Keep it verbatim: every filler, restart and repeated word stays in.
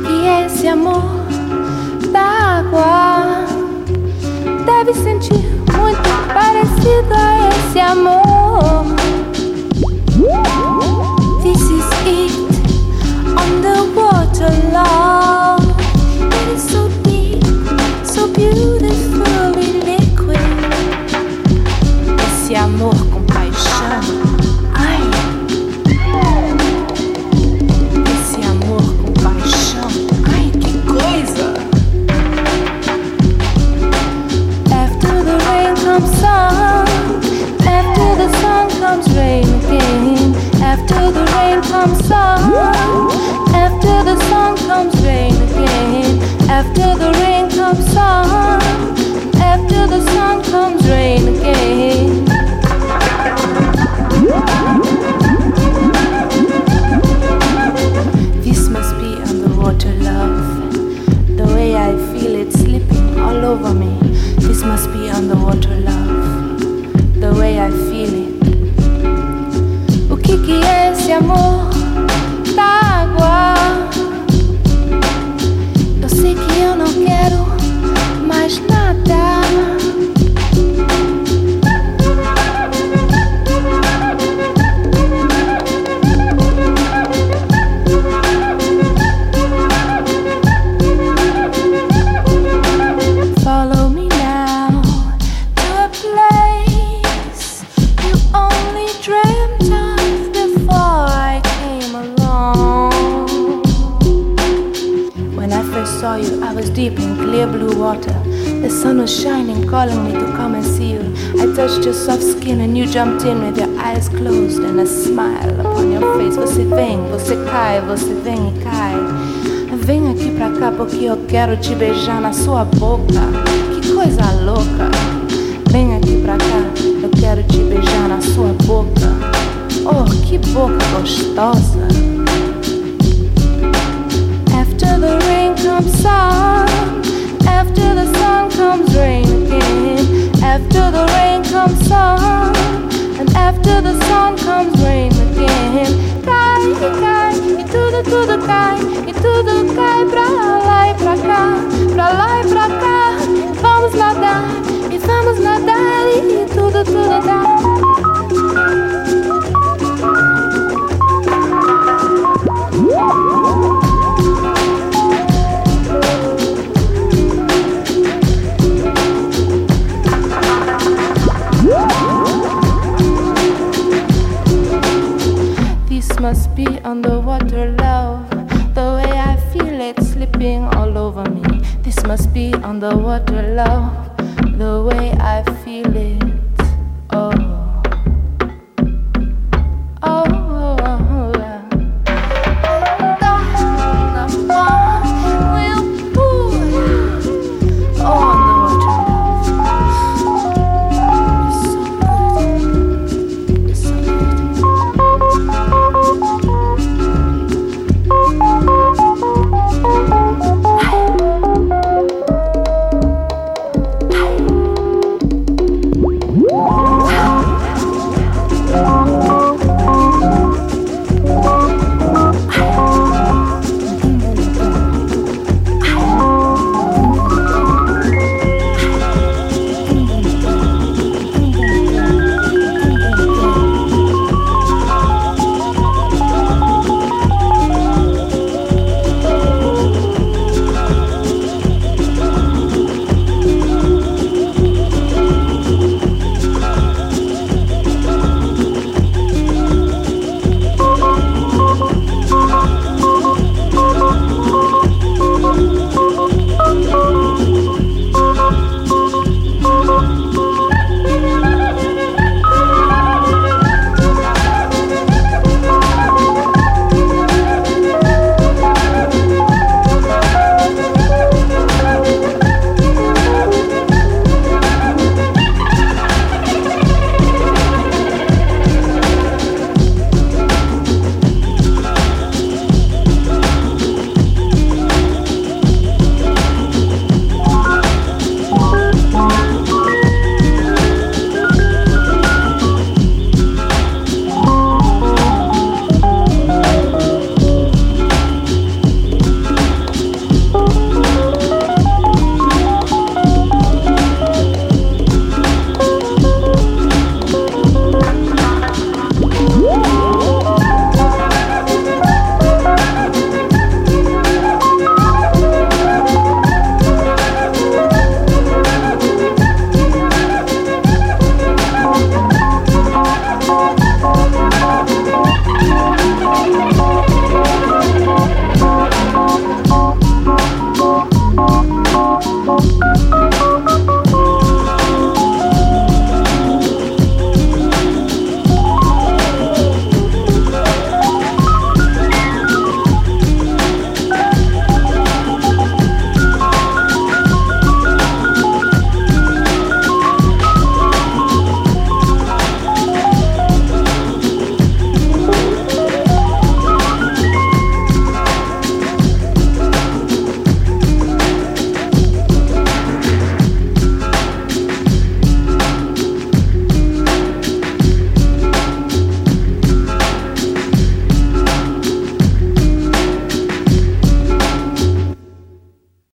que é esse amor da água? Deve sentir muito parecido a esse amor. This is it, underwater love. It is so deep, so beautifully liquid. Esse amor com paixão, ai. Esse amor com paixão, ai, que coisa. After the rain comes sun, after the sun comes rain again. After the rain comes sun, after the sun comes rain again. After the rain comes sun, after the sun comes rain again. This must be underwater love, the way I feel it slipping all over me. This must be underwater love, the way I feel it. O que que é esse amor da água? Eu sei que eu não quero mais nada. Follow me now to a place you only dreamt of before I came along. When I first saw you, I was deep in clear blue water. The sun was shining, calling me to come and see you. I touched your soft skin and you jumped in with your eyes closed and a smile upon your face. Você vem, você cai, você vem e cai. Vem aqui pra cá porque eu quero te beijar na sua boca. Que coisa louca. Vem aqui pra cá, eu quero te beijar na sua boca. Oh, que boca gostosa. After the rain comes sun, after the sun comes rain again. After the rain comes sun, and after the sun comes rain again. Cai, cai, e tudo, tudo cai, e tudo cai pra lá e pra cá, pra lá e pra cá. Vamos nadar, e vamos nadar, e tudo, tudo dá. This must be underwater love, the way I feel it slipping all over me. This must be underwater love, the way I feel it.